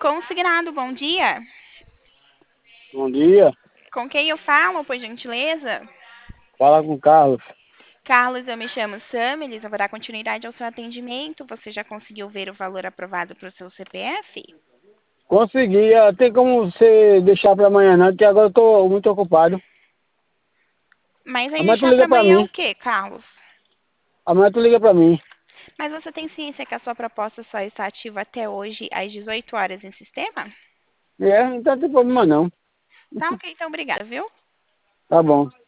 Consignado, bom dia. Bom dia, Com quem eu falo, por gentileza? fala com o Carlos. Carlos, eu me chamo Samilis, eu vou dar continuidade ao seu atendimento. Você já conseguiu ver o valor aprovado para o seu CPF? Consegui, tem como você deixar para amanhã não, porque agora eu tô muito ocupado. Mas aí Amanhã tu deixar liga para para amanhã o mim, quê, Carlos? amanhã tu liga para mim. Mas você tem ciência que a sua proposta só está ativa até hoje às 18 horas em sistema? Não tem problema não. Tá ok, então obrigada, viu? Tá bom.